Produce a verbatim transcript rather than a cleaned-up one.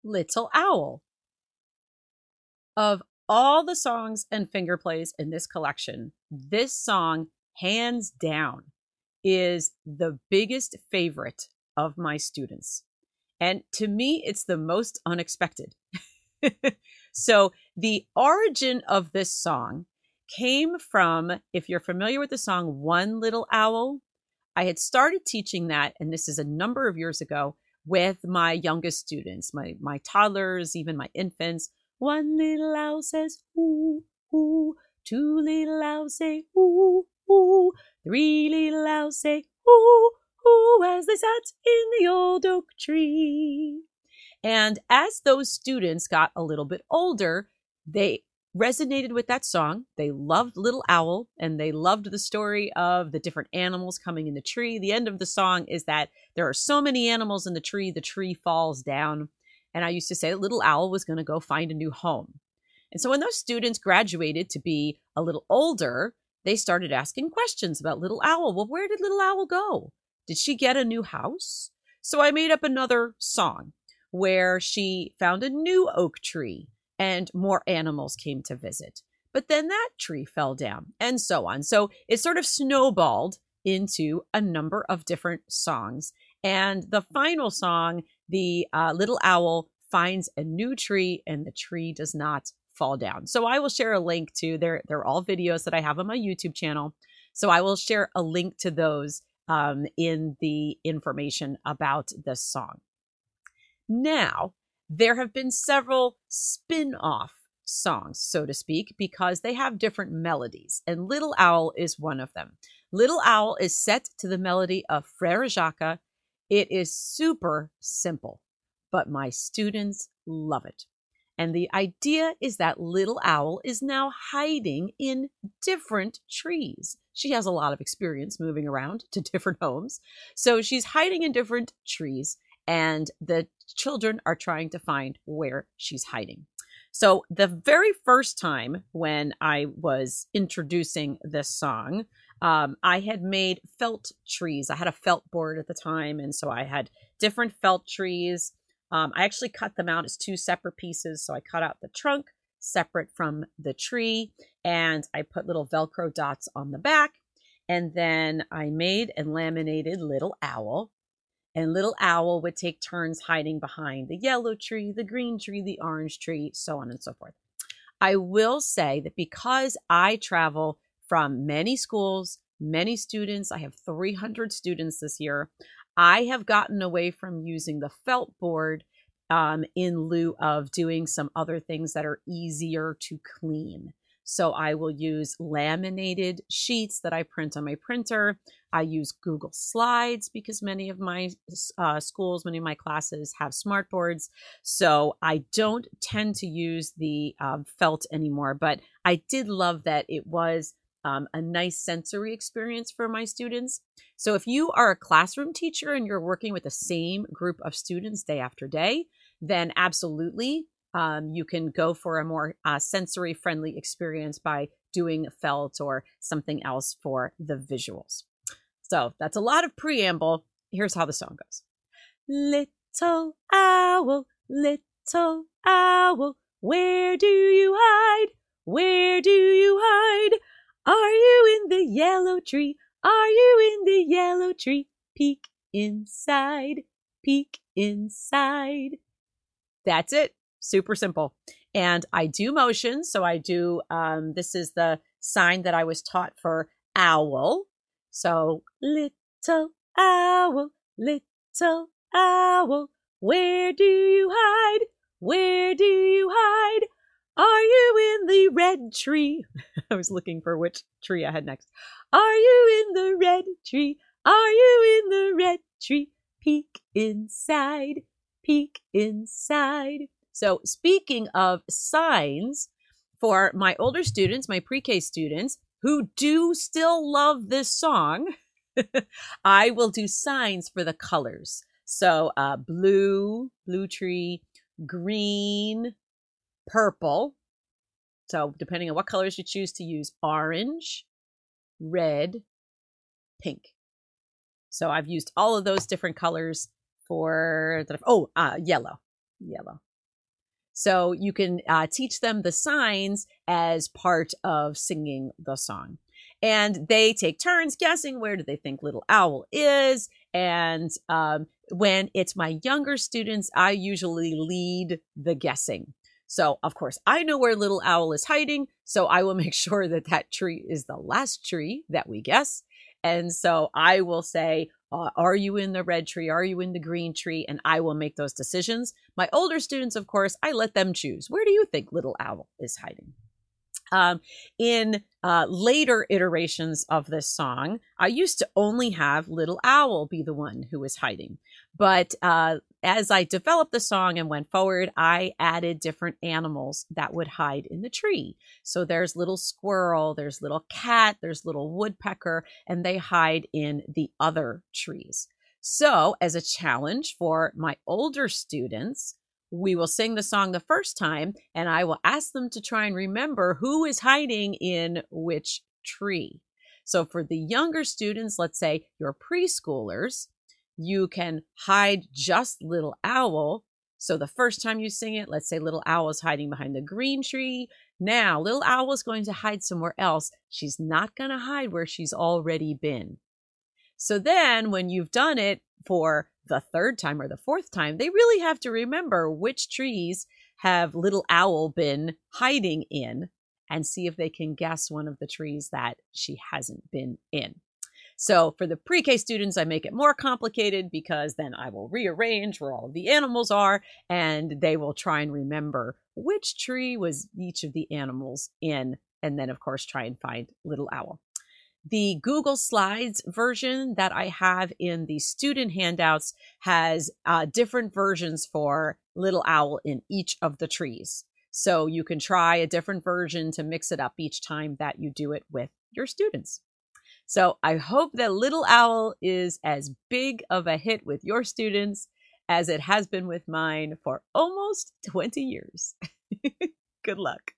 Little Owl. Of all the songs and finger plays in this collection, this song, hands down, is the biggest favorite of my students. And to me, it's the most unexpected. So the origin of this song came from, if you're familiar with the song One Little Owl, I had started teaching that, and this is a number of years ago, with my youngest students, my, my toddlers, even my infants. One little owl says, ooh, ooh. Two little owls say, ooh, ooh. Three little owls say, ooh, ooh, as they sat in the old oak tree. And as those students got a little bit older, they resonated with that song. They loved Little Owl, and they loved the story of the different animals coming in the tree. The end of the song is that there are so many animals in the tree, the tree falls down. And I used to say Little Owl was going to go find a new home. And so when those students graduated to be a little older, they started asking questions about Little Owl. Well, where did Little Owl go? Did she get a new house? So I made up another song where she found a new oak tree and more animals came to visit. But then that tree fell down and so on. So it sort of snowballed into a number of different songs. And the final song, the uh, Little Owl finds a new tree and the tree does not fall down. So I will share a link to, they're, they're all videos that I have on my YouTube channel. So I will share a link to those um, in the information about this song. Now, there have been several spin-off songs, so to speak, because they have different melodies, and Little Owl is one of them. Little Owl is set to the melody of Frère Jacques. It is super simple, but my students love it. And the idea is that Little Owl is now hiding in different trees. She has a lot of experience moving around to different homes. So she's hiding in different trees, and the children are trying to find where she's hiding. So the very first time when I was introducing this song, um, I had made felt trees. I had a felt board at the time, and so I had different felt trees. Um, I actually cut them out as two separate pieces. So I cut out the trunk separate from the tree, and I put little Velcro dots on the back. And then I made and laminated Little Owl. And Little Owl would take turns hiding behind the yellow tree, the green tree, the orange tree, so on and so forth. I will say that because I travel from many schools, many students, I have three hundred students this year, I have gotten away from using the felt board um, in lieu of doing some other things that are easier to clean. So I will use laminated sheets that I print on my printer. I use Google Slides because many of my uh, schools, many of my classes have smart boards. So I don't tend to use the um, felt anymore, but I did love that it was um, a nice sensory experience for my students. So if you are a classroom teacher and you're working with the same group of students day after day, then absolutely, Um, you can go for a more uh, sensory friendly experience by doing felt or something else for the visuals. So that's a lot of preamble. Here's how the song goes. Little owl, little owl, where do you hide? Where do you hide? Are you in the yellow tree? Are you in the yellow tree? Peek inside, peek inside. That's it. Super simple. And I do motion. So I do, um, this is the sign that I was taught for owl. So little owl, little owl, where do you hide? Where do you hide? Are you in the red tree? I was looking for which tree I had next. Are you in the red tree? Are you in the red tree? Peek inside, peek inside. So speaking of signs, for my older students, my pre-K students, who do still love this song, I will do signs for the colors. So uh, blue, blue tree, green, purple. So depending on what colors you choose to use, orange, red, pink. So I've used all of those different colors for, the, oh, uh, yellow, yellow. So you can uh, teach them the signs as part of singing the song. And they take turns guessing where do they think Little Owl is. And um, when it's my younger students, I usually lead the guessing. So, of course, I know where Little Owl is hiding, so I will make sure that that tree is the last tree that we guess. And so I will say, uh, are you in the red tree? Are you in the green tree? And I will make those decisions. My older students, of course, I let them choose. Where do you think Little Owl is hiding? Um, in uh, later iterations of this song, I used to only have Little Owl be the one who was hiding. But uh, as I developed the song and went forward, I added different animals that would hide in the tree. So there's little squirrel, there's little cat, there's little woodpecker, and they hide in the other trees. So as a challenge for my older students, we will sing the song the first time, and I will ask them to try and remember who is hiding in which tree. So for the younger students, let's say you're preschoolers, you can hide just Little Owl. So the first time you sing it, let's say Little Owl is hiding behind the green tree. Now, Little Owl is going to hide somewhere else. She's not going to hide where she's already been. So then when you've done it for the third time or the fourth time, they really have to remember which trees have Little Owl been hiding in and see if they can guess one of the trees that she hasn't been in. So for the pre-K students, I make it more complicated because then I will rearrange where all of the animals are and they will try and remember which tree was each of the animals in, and then of course try and find Little Owl. The Google Slides version that I have in the student handouts has uh, different versions for Little Owl in each of the trees. So you can try a different version to mix it up each time that you do it with your students. So I hope that Little Owl is as big of a hit with your students as it has been with mine for almost twenty years. Good luck.